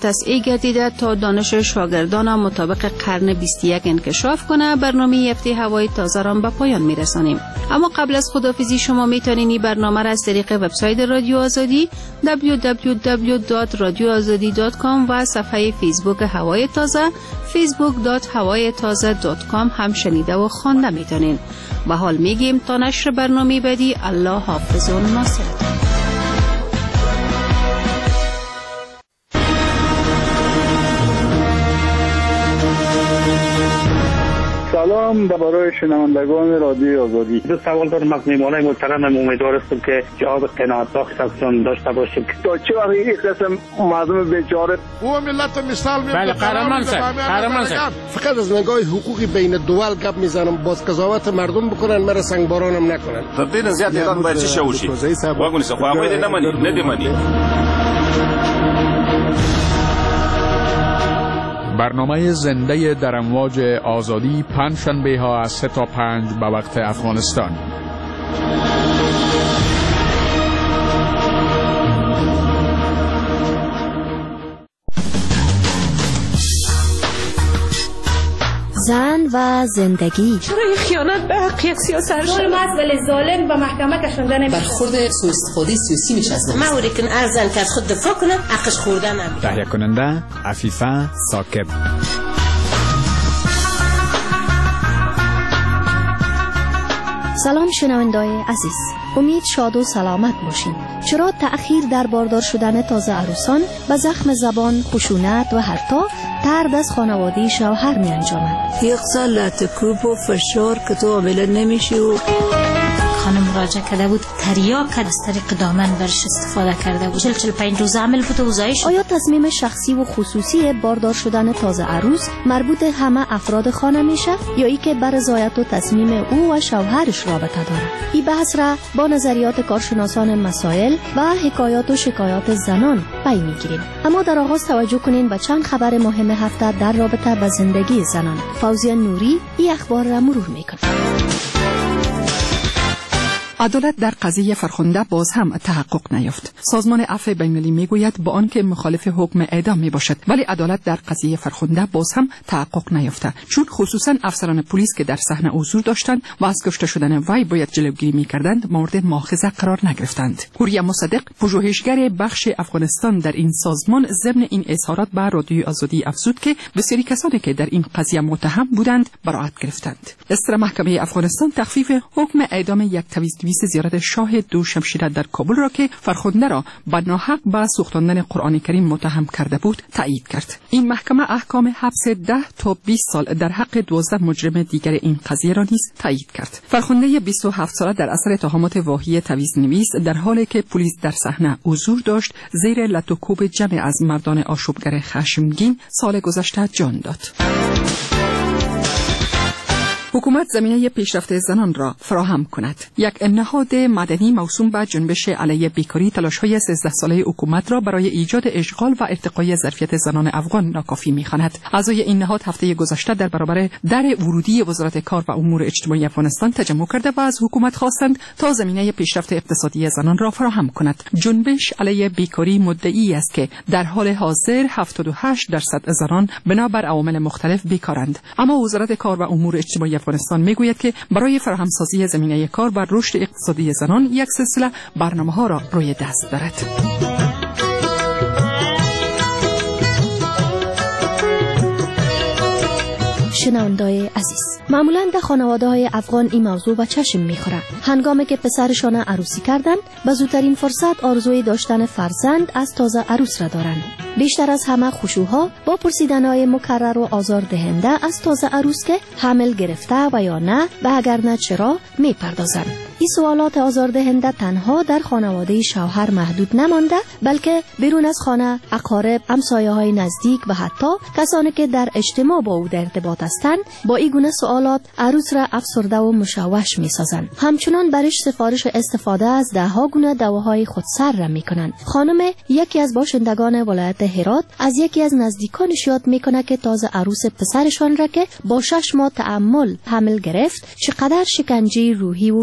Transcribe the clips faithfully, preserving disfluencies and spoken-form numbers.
تصحیح گردیده تا دانش شاگردان مطابق قرن بیست و یک انکشاف کنه. برنامه هفته هوای تازه را به پایان میرسانیم. اما قبل از خداحافظی شما میتونین این برنامه را از طریق وبسایت رادیو آزادی دبلیو دبلیو دبلیو دات رادیو آزادی دات کام و صفحه فیسبوک هوای تازه فیسبوک دات هوای تازه دات کام هم شنیده و خوانده میتونین. و حال میگیم تا نشر برنامه بعدی، الله حافظ و ناصرتون. سلام برای شنوندگان رادیو آزادی. دو سوال دارم از میهمانای محترم. امیدوار هستم که جواب قناعت بخش ازشون داشته باشیم. تا چه وقت این قسم مردم بیچاره او ملت مثال میاد. بله قهرمان سر قهرمان سر فقط از نگاه حقوقی بین دول گپ میزنم. باز قضاوت مردم بکنن، مرا سنگبارانم نکنن. تبدیل زیاد ایران باید چی شوشی واگونی سه خواهی ده نمانی ندیمانی. برنامه زنده در امواج آزادی پنج شنبه ها از سه تا پنج به وقت افغانستان. زن و زندگی. چرا این خیانت به حق یک سیاست ظلم است ولی ظالم به محکمه کشانده نمیشه. برخورد سوء استفاده سیاسی میشه از ما اوری کن ارزن که از خود دفاع کنه حقش خوردن نمیشه. تهیه کننده عفیفه ثاقب. سلام شنوندای عزیز، امید شاد و سلامت باشین. چرا تأخیر در باردار شدن تازه عروسان به زخم زبان، خشونت و حتی طرد از خانواده شوهر می انجامد؟ یک سال لطکوب و فشار که تو عاملا نمیشی و خانم مراجعه کرده بود تریاک از طریق دامن برش استفاده کرده بود. چل چل پنج روز عمل بود و وزایش. آیا تصمیم شخصی و خصوصی باردار شدن تازه عروس مربوط همه افراد خانه میشه یا ای که بر رضایت و تصمیم او و شوهرش رابطه داره؟ این بحث را با نظریات کارشناسان مسائل و حکایات و شکایات زنان پی میگیریم. اما در آغاز توجه کنین به چند خبر مهم هفته در رابطه با زندگی زنان. فوزیه نوری این اخبار را مرور میکنه. عدالت در قضیه فرخنده باز هم تحقق نیافت. سازمان عفو بین‌المللی میگوید با آنکه مخالف حکم اعدام میباشد ولی عدالت در قضیه فرخنده باز هم تحقق نیافته، چون خصوصا افسران پلیس که در صحنه حضور داشتند و از کشته شدن وی باید جلوگیری میکردند مورد مؤاخذه قرار نگرفتند. هوریا مصدق پژوهشگر بخش افغانستان در این سازمان ضمن این اظهارات به رادیو آزادی افزود که بسیاری کسانی که در این قضیه متهم بودند براءت گرفتند. استر محکمه افغانستان تخفیف حکم اعدام یک تویز زیارت شاه دو شمشیره در کابل را که فرخنده را به ناحق به سوختاندن قرآن کریم متهم کرده بود تایید کرد. این محکمه احکام حبس ده تا بیست سال در حق دوازده مجرم دیگر این قضیه را نیز تایید کرد. فرخنده بیست و هفت ساله در اثر اتهامات واهی تویز نویس در حالی که پلیس در صحنه حضور داشت زیر لط و کوب جمع از مردان آشوبگر خشمگین سال گذشته جان داد. حکومت زمینه پیشرفت زنان را فراهم کند. یک نهاد مدنی موسوم به جنبش علیه بیکاری تلاش‌های سیزده ساله حکومت را برای ایجاد اشغال و ارتقای ظرفیت زنان افغان ناکافی می‌خواند. اعضای این نهاد هفته گذشته در برابر در ورودی وزارت کار و امور اجتماعی افغانستان تجمع کرده و از حکومت خواستند تا زمینه پیشرفت اقتصادی زنان را فراهم کند. جنبش علیه بیکاری مدعی است که در حال حاضر هفتاد و هشت درصد زنان بنابر عوامل مختلف بیکارند، اما وزارت کار و امور اجتماعی افغانستان میگوید که برای فراهمسازی زمینه کار و رشد اقتصادی زنان یک سلسله برنامه‌ها را روی دست دارد. شنوندای عزیز، معمولاً در خانواده‌های افغان این موضوع به چشم می‌خوره. هنگامی که پسرشان عروسی کردن، به زودترین فرصت آرزوی داشتن فرزند از تازه عروس را دارند. بیشتر از همه خشوها با پرسیدن‌های مکرر و آزاردهنده از تازه عروس که حمل گرفته و یا نه و اگر نه چرا می‌پردازند. این سوالات آزاردهنده تنها در خانواده شوهر محدود نمانده، بلکه بیرون از خانه اقارب، همسایه‌های نزدیک و حتی کسانی که در اجتماع با او در ارتباط هستند با این گونه سوالات عروس را افسرده و مشوش می‌سازند. همچنان برش سفارش استفاده از ده‌ها گونه دواهای خودسر را می‌کنند. خانم یکی از باشندگان ولایت هرات از یکی از نزدیکانش یاد می‌کند که تازه عروس پسرشان را که با شش ماه تأمل حمل گرفت چقدر شکنجه روحی و فیزیکی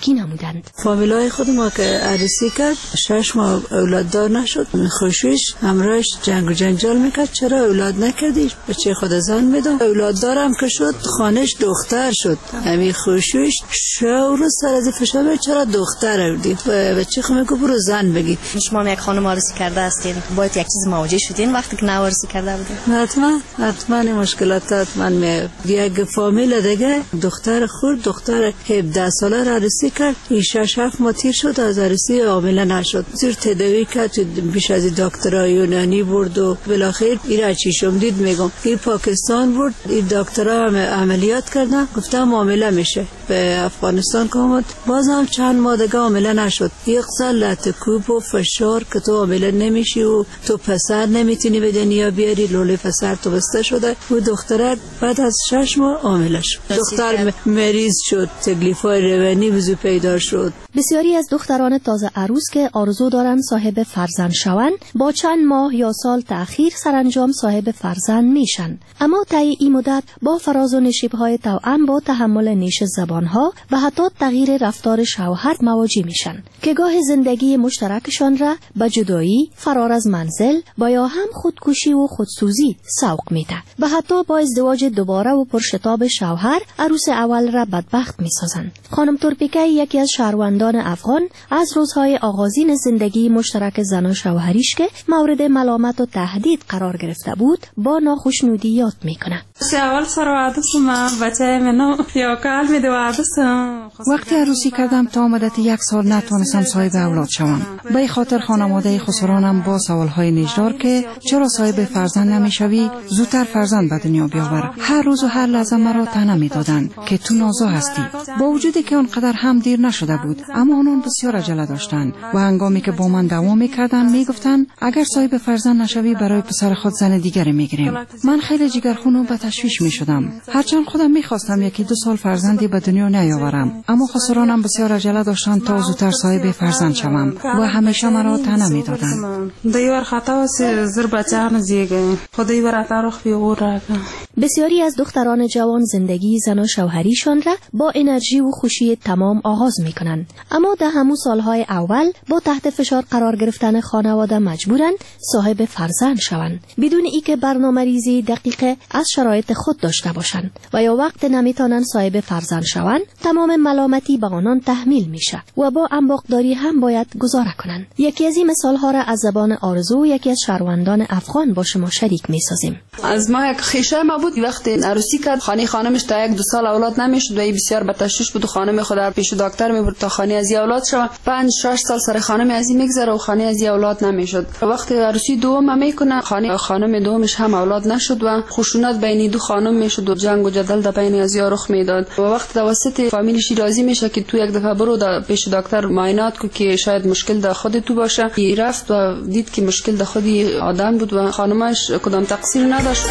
آگاهی نمودند. فامیلای خود ما که عروسی کرد شش ماه اولاد دار نشد، خوشش همراهش جنگ و جنجال میکرد چرا اولاد نکردی، بچه خود زن میدم. اولاد دارم که شد خانش دختر شد، همین خوشش شور سر از فشار چرا دختر بودی، بچه خود میگه برو زن بگی. شما یک خانم عروسی کرده هستین، باید یک چیز مواجه شدین وقتی که نو عروسی کرده بودین؟ حتما حتما مشکلات حتما می یک فامیل دیگه دختر خورد، دختر هفده ساله را عروسی کرد، این شش هفت ماه تیر شد از عروسی عامله نشد، زیر تداوی کرد، بیش از دکترای یونانی برد و بالاخره ایرا چیشم دید میگم این پاکستان برد، این دکترها هم عملیات کردن گفتم عامله میشه، به افغانستان کامد بازم چند ماه دیگه عامله نشد. یک سال لطکوب و فشار که تو عامله نمیشی و تو پسر نمیتونی به دنیا بیاری، لوله پسر تو بسته شده و دختره بعد از شش ماه عامله شد. دختر مریض شد، تکلیفای روانی وضو پیدا شد. بسیاری از دختران تازه عروس که آرزو دارند صاحب فرزند شوند با چند ماه یا سال تأخیر سرانجام صاحب فرزند میشن، اما طی این مدت با فراز و نشیب‌های توأم با تحمل نیش زبانها و حتی تغییر رفتار شوهر مواجه میشن که گاه زندگی مشترکشان را به جدایی، فرار از منزل و یا هم خودکشی و خودسوزی سوق میده و حتی با ازدواج دوباره و پرشتاب شوهر عروس اول را بدبخت میسازند. خانم تورپیکه یکی از شهروندان افغان از روزهای آغازین زندگی مشترک زن و شوهریش که مورد ملامت و تهدید قرار گرفته بود با ناخشنودی یاد میکنه. اول سر وعده سوم بچه منو یا کال می دو وعده سوم. وقتی عروسی کردم تا مدت یک سال نتونستم صاحب اولاد شوم. به خاطر خانواده خسرانم با سوالهای نیجدار که چرا صاحب فرزند نمیشوی، زودتر فرزند به دنیا بیاور. هر روز و هر لحظه مرا طعنه میدادند که تو نازا هستی. با وجودی که آنقدر هم دیر نشده بود، اما آنان بسیار عجله داشتند و هنگامی که با من دعوا میکردند میگفتند اگر صاحب فرزند نشوی برای پسر خود زن دیگری میگیریم. من خیلی جگرخون و به تشویش میشدم، هرچند خودم میخواستم یکی دو سال فرزندی به دنیا نیاورم، اما خسرانم بسیار عجله داشتند تا زودتر صاحب فرزند شوم و همیشه مرا طعنه میدادند. دیوار خطا زر بچه‌ام زیگه خدای برات روخ بیور. بسیاری از دختران جوان زندگی زن و شوهریشان را با انرژی و خوشی تمام آغاز میکنند، اما در همون سالهای اول با تحت فشار قرار گرفتن خانواده مجبورند صاحب فرزند شوند بدون اینکه برنامه‌ریزی دقیق از شرایط خود داشته باشند و یا وقت نمیتونن صاحب فرزند شوند تمام ملامتی به آنان تحمیل میشه و با انباغداری هم باید گزاره کنند. یکی از این مثالها را از زبان آرزو یکی از شهروندان افغان با شما شریک میسازیم. از ما یک خیشه ما بود وقتی عروسی کرد، خانه خانمش تا یک دو سال اولاد نمیشد و بسیار به تشویش بود. خانم خود پیش دکتر میبرد تا خانه از اولاد شوه. پنج شش سال سر خانم از این میگذره و خانه از اولاد نمیشد. وقتی عروسی دوم میکنه خانه خانم دومش هم اولاد نشد و خشونت بین دو خانم میشد و جنگ و جدل در بین از رخ میداد و وقت توسط فامیلش راضی میشه که تو یک دفعه برو دا پیش دکتر معاینات کو که شاید مشکل در خود تو باشه. ای رفت و دید که مشکل در خود آدم بود و خانمش کدام تقصیر نداشت.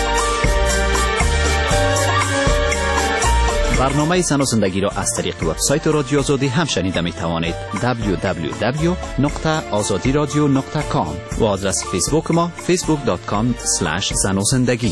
برنامه زن و زندگی را از طریق وبسایت رادیو آزادی هم شنیده می توانید. دبلیو دبلیو دبلیو نقطه آزادی رادیو نقطه کام و آدرس فیسبوک ما فیسبوک دات کام اسلش زن و زندگی.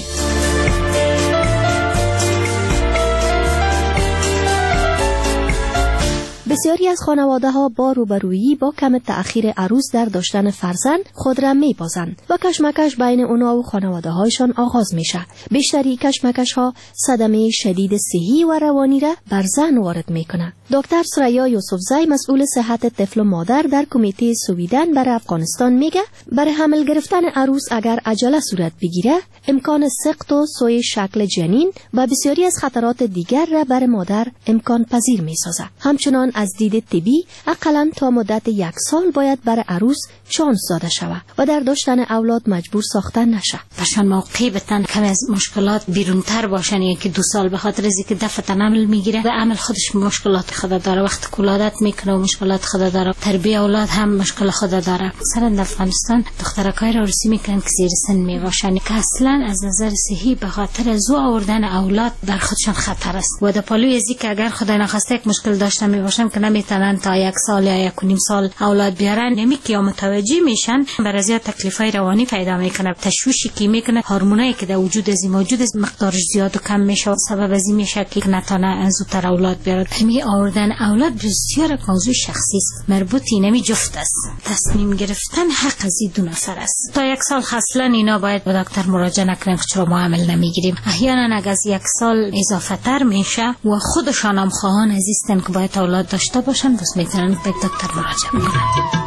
بسیاری از خانواده ها با روبرویی با کم تأخیر عروس در داشتن فرزند خود را می بازند و کشمکش بین اونا و خانواده هایشان آغاز میشه. بیشتری کشمکش ها صدمه شدید صحی و روانی را بر زن وارد میکنه. دکتر سریا یوسفزی مسئول صحت طفل و مادر در کمیته سویدن برای افغانستان میگه برای حمل گرفتن عروس اگر عجله صورت بگیره امکان سقط و سوی شکل جنین و بسیاری از خطرات دیگر را برای مادر امکان پذیر میسازه. همچنان از دید طبی اقلاً تا مدت یک سال باید برای عروس چانس داده شود و در داشتن اولاد مجبور ساختن نشه. باشن موقعی بتن کم از مشکلات بیرونتر باشن، یکی دو سال به خاطر از اینکه دفعه عمل میگیره و عمل خودش مشکلات خود داره، وقت ولادت میکنه و مشکلات خود داره، تربیت اولاد هم مشکل خود داره. مثلا در افغانستان دخترکای را عروسی میکنن که زیر سن میباشن که اصلا از نظر صحی به خاطر از آوردن اولاد بر خودشان خطر است و در پالوی ازی که اگر خدای نخواسته یک مشکل داشته میباشن که نمیتونن تا یک سال یا یک و نیم سال اولاد بیارن، نمی که متوجه میشن بر از تکلیفای روانی پیدا میکنه، تشویشی که میکنه، هورمونایی که در وجود از موجود است مقدارش زیاد و کم میشه و سبب از این میشه که نتونه زودتر اولاد بیاره. همین آوردن اولاد بسیار یک موضوع شخصی است، مربوط اینمی جفت است. تصمیم گرفتن حق از این دو نفر است. تا یک سال اصلا اینا باید به دکتر مراجعه نکنیم که چرا ما عمل نمیگیریم. احیانا اگه از یک سال اضافه تر میشه و خودشان هم خواهان عزیزتن که باید اولاد داشته باشن، بس میتونن به دکتر مراجعه کنن.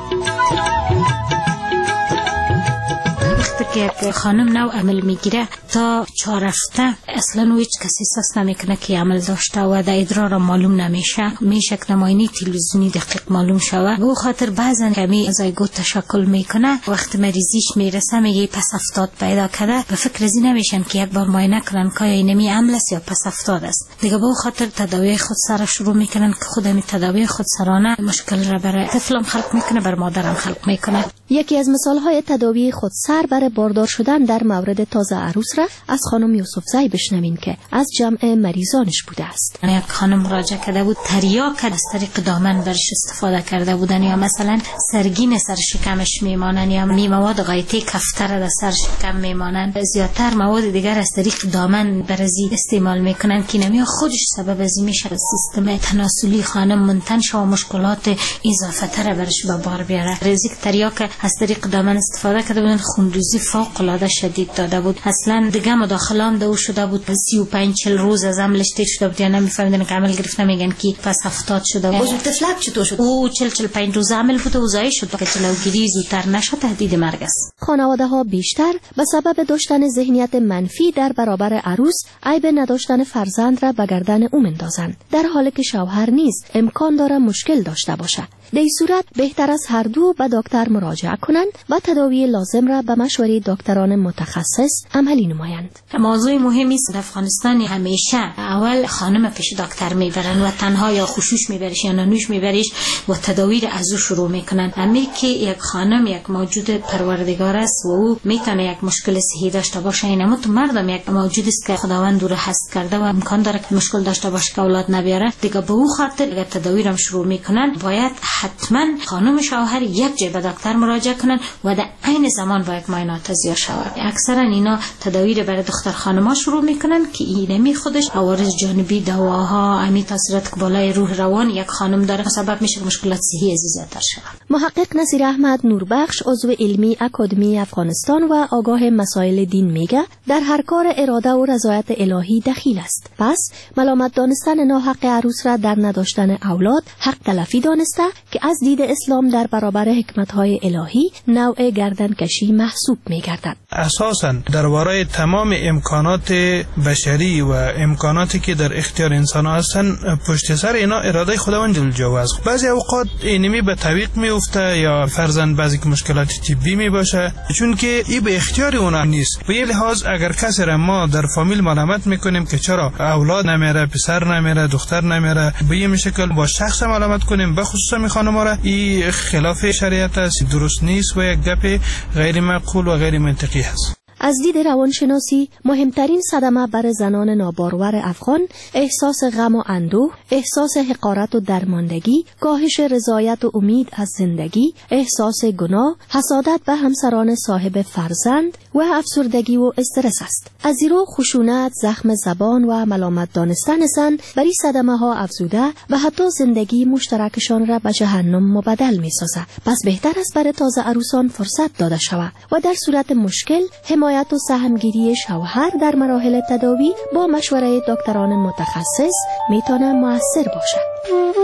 که خانم نو عمل میگیره تا چهار هفته اصلا هیچ کسی احساس نمیکنه که عمل داشته و در ادرار معلوم نمیشه، میشه که نماینی تلویزیونی دقیق معلوم شوه. به خاطر بعضن کمی زایگوت تشکل میکنه، وقت مریضیش میرسه میگه پس افتاد پیدا کرده، به فکر ازی نمیشن که یک بار معاینه کنن که اینمی عمل است یا پس افتاد است. دیگه به خاطر تداوی خود سر شروع میکنن که خود می تداوی خود سرانه مشکل را برای طفلم خلق میکنه، بر مادرم خلق میکنه. یکی از مثالهای تداوی خود سر برای باردار شدن در مورد تازه عروس را از خانم یوسفزئی بشنوین که از جمع مریضانش بوده است. یک خانم مراجعه کرده بود، تریاک از طریق دامن برش استفاده کرده بودن، یا مثلا سرگین سر شکمش میمانن، یا می مواد غایطی کفتر در سر شکم میمانن. زیادتر مواد دیگر از طریق دامن برزی استعمال میکنن که نمی خودش سبب ازی میشه سیستم تناسلی خانم منتن شو و مشکلات اضافه تر برش به بار بیاره. رزیک تریاک از طریق دامن استفاده کرده بودن، خونریزی فوق العاده شدید داده بود. اصلا دیگه مداخله هم دو شده بود، سی و پنج چهل روز از عملش تیر شده بود، یا نمیفهمیدن که عمل گرفته، میگن که پس هفتاد شده بود. بزرگ طفلک چطور شد؟ او چهل چهل پنج روز عمل بود و زایی شد که جلوگیری زودتر نشه تهدید مرگ است. خانواده ها بیشتر به سبب داشتن ذهنیت منفی در برابر عروس عیب نداشتن فرزند را به گردن او میندازند، در حالی که شوهر نیز امکان داره مشکل داشته باشه. در این صورت بهتر است هر دو به دکتر مراجعه کنند و تداوی لازم را به مشوره دکتران متخصص عملی نمایند. موضوع مهمی است. در افغانستان همیشه اول خانم پیش دکتر میبرن و تنها یا خوشوش میبریش یا نانوش میبریش و تداوی را از او شروع میکنن. اما که یک خانم یک موجود پروردگار است و او میتونه یک مشکل صحی داشته باشه، اینما تو مردم یک موجود است که خداوند او را هست کرده و امکان داره که مشکل داشته باشه که اولاد نبیاره. دیگه به او خاطر اگر تداوی را شروع میکنن باید حتما خانم شوهر یک جای به دکتر مراجعه کنن و در عین زمان با یک معاینات زیاد شود. اکثرا اینا تداوی را برای دختر خانم‌ها شروع میکنن که اینمی خودش عوارض جانبی دواها، امی تاثیرات که بالای روح روان یک خانم داره سبب میشه که مشکلات صحی زیادتر شود. محقق نصیر احمد نوربخش عضو علمی اکادمی افغانستان و آگاه مسائل دین میگه در هر کار اراده و رضایت الهی دخیل است. پس ملامت دانستن ناحق عروس را در نداشتن اولاد حق تلفی دانسته که از دید اسلام در برابر حکمت‌های الهی نوع گردنکشی محسوب می‌گردد. اساساً درباره تمام امکانات بشری و امکاناتی که در اختیار انسان هستن، پشت سر اینا اراده خداوند جل جلاله است. بعضی اوقات اینمی به تعویق میفته یا فرضاً بعضی که مشکلات طبی می باشه، چون که این به اختیار اونا نیست. به این لحاظ اگر کسی را ما در فامیل ملامت میکنیم که چرا اولاد نمیره، پسر نمیره، دختر نمیره، به این شکل با شخص ملامت کنیم، به خصوص می خانم را، این خلاف شریعت است، درست نیست و یک گپ غیر معقول و غیر منطقی است. از دید روانشناسی مهمترین صدمه بر زنان نابارور افغان احساس غم و اندوه، احساس حقارت و درماندگی، کاهش رضایت و امید از زندگی، احساس گناه، حسادت به همسران صاحب فرزند و افسردگی و استرس است. از زیرا خشونت، زخم زبان و ملامت دانستن زن بر این صدمه ها افزوده و حتی زندگی مشترکشان را به جهنم مبدل می سازد. پس بهتر است برای تازه عروسان فرصت داده شود و در صورت مشکل حمایت و سهمگیری شوهر در مراحل تداوی با مشوره دکتران متخصص میتونه موثر باشه.